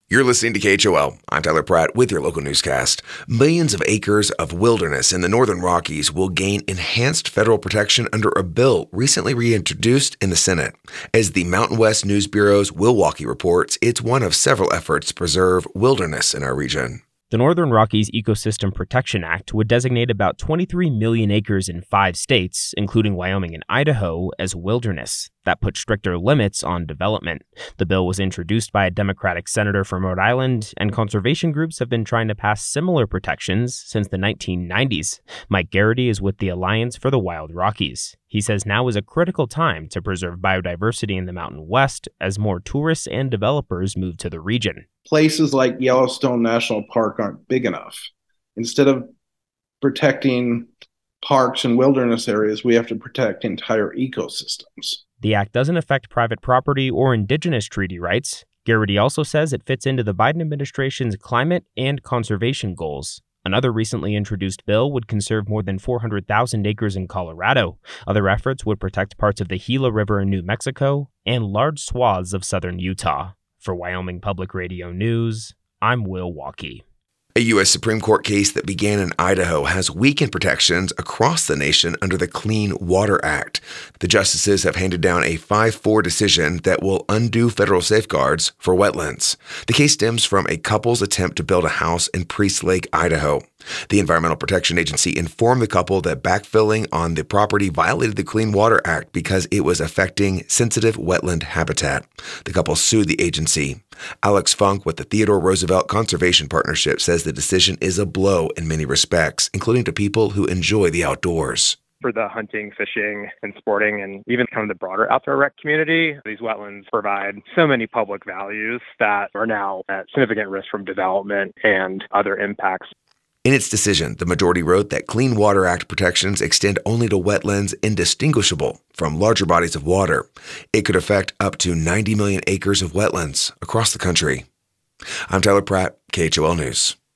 You're listening to KHOL. I'm Tyler Pratt with your local newscast. Millions of acres of wilderness in the Northern Rockies will gain enhanced federal protection under a bill recently reintroduced in the Senate. As the Mountain West News Bureau's Will Walkey reports, it's one of several efforts to preserve wilderness in our region. The Northern Rockies Ecosystem Protection Act would designate about 23 million acres in 5 states, including Wyoming and Idaho, as wilderness. That put stricter limits on development. The bill was introduced by a Democratic senator from Rhode Island, and conservation groups have been trying to pass similar protections since the 1990s. Mike Garrity is with the Alliance for the Wild Rockies. He says now is a critical time to preserve biodiversity in the Mountain West as more tourists and developers move to the region. Places like Yellowstone National Park aren't big enough. Instead of protecting parks and wilderness areas, we have to protect entire ecosystems. The act doesn't affect private property or indigenous treaty rights. Garrity also says it fits into the Biden administration's climate and conservation goals. Another recently introduced bill would conserve more than 400,000 acres in Colorado. Other efforts would protect parts of the Gila River in New Mexico and large swaths of southern Utah. For Wyoming Public Radio News, I'm Will Walkey. A U.S. Supreme Court case that began in Idaho has weakened protections across the nation under the Clean Water Act. The justices have handed down a 5-4 decision that will undo federal safeguards for wetlands. The case stems from a couple's attempt to build a house in Priest Lake, Idaho. The Environmental Protection Agency informed the couple that backfilling on the property violated the Clean Water Act because it was affecting sensitive wetland habitat. The couple sued the agency. Alex Funk with the Theodore Roosevelt Conservation Partnership says the decision is a blow in many respects, including to people who enjoy the outdoors. For the hunting, fishing, and sporting, and even kind of the broader outdoor rec community, these wetlands provide so many public values that are now at significant risk from development and other impacts. In its decision, the majority wrote that Clean Water Act protections extend only to wetlands indistinguishable from larger bodies of water. It could affect up to 90 million acres of wetlands across the country. I'm Tyler Pratt, KHOL News.